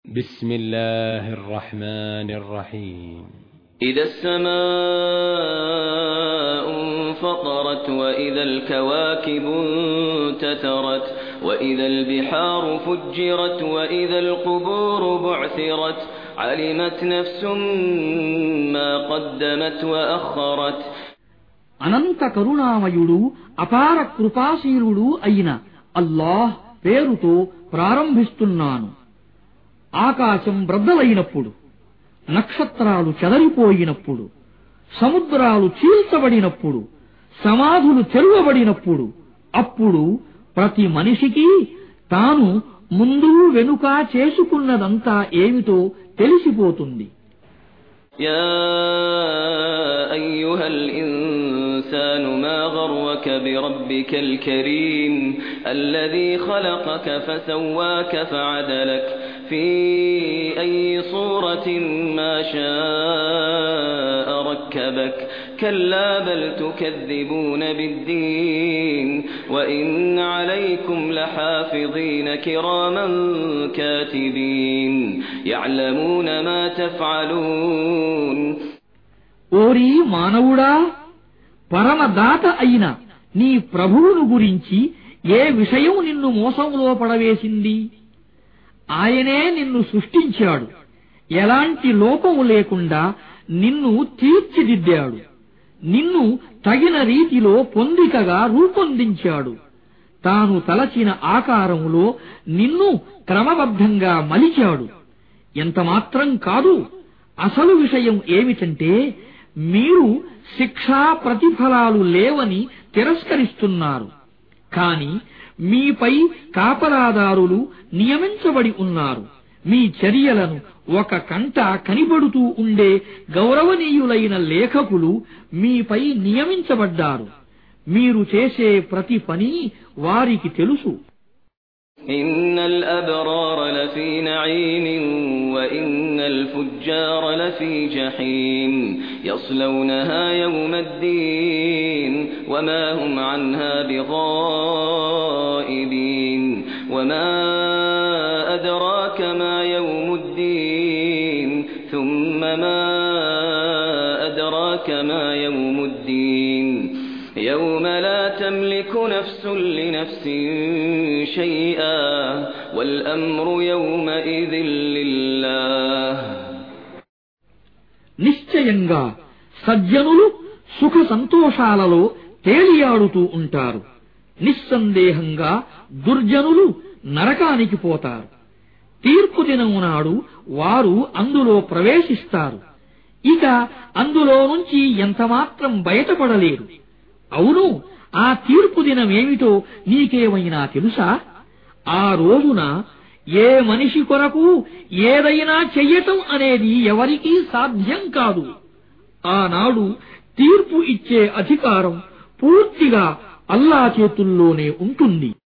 بسم الله الرحمن الرحيم إذا السماء انفطرت وإذا الكواكب انتثرت وإذا البحار فجرت وإذا القبور بعثرت علمت نفس ما قدمت وأخرت అనంత కరుణామయుడు అపార కృపాశీలుడు అయిన అల్లాహ్ పేరుతో ప్రారంభిస్తున్నాను. ఆకాశం బ్రద్దలైనప్పుడు, నక్షత్రాలు చెదరిపోయినప్పుడు, సముద్రాలు చీల్చబడినప్పుడు, సమాధులు తెరువబడినప్పుడు, అప్పుడు ప్రతి మనిషికి తాను ముందు వెనుక చేసుకున్నదంతా ఏమిటో తెలిసిపోతుంది. يا أيها الإنسان ما غرك بربك الكريم الذي خلقك فسواك فعدلك في أي صورة ما شاء ركبك كلا بل تكذبون بالدين وإن عليكم لحافظين كراما كاتبين يعلمون ما تفعلون. ఓరి మానవుడా, పరమదాత అయిన నీ ప్రభువును గురించి ఏ విషయం నిన్ను మోసంలో పడవేసింది? ఆయనే నిన్ను సృష్టించాడు, ఎలాంటి లోపము లేకుండా నిన్ను తీర్చిదిద్దాడు, నిన్ను తగిన రీతిలో పొందికగా రూపొందించాడు, తాను తలచిన ఆకారములో నిన్ను క్రమబద్ధంగా మలిచాడు. ఎంతమాత్రం కాదు, అసలు విషయం ఏమిటంటే మీరు శిక్షా ప్రతిఫలాలు లేవని తిరస్కరిస్తున్నారు. కాని మీపై కాపలాదారులు నియమించబడి ఉన్నారు. మీ చర్యలను ఒక కంట కనిపడుతూ ఉండే గౌరవనీయులైన లేఖకులు మీపై నియమించబడ్డారు. మీరు చేసే ప్రతి పని వారికి తెలుసు. إن الأبرار لفي نعيم وإن الفجار لفي جحيم يصلونها يوم الدين وما هم عنها بغائبين وما أدراك ما يوم الدين ثم ما أدراك ما يوم الدين يوم لا تملك نفس لنفس شيئا والأمر يومئذ لله. నిశ్చయంగా సజ్జనులు సుఖ సంతోషాలలో తేలియాడుతూ ఉంటారు. నిస్సందేహంగా దుర్జనులు నరకానికి పోతారు. తీర్పు దినము నాడు వారు అందులో ప్రవేశిస్తారు. ఇక అందులో నుంచి ఎంతమాత్రం బయటపడలేరు. అవును, ఆ తీర్పు దినమేమిటో నీకేమైనా తెలుసా? ఆ రోజున ఏ మనిషి కొరకు ఏదైనా చెయ్యటం అనేది ఎవరికీ సాధ్యం కాదు. ఆనాడు తీర్పు ఇచ్చే అధికారం పూర్తిగా అల్లా చేతుల్లోనే ఉంటుంది.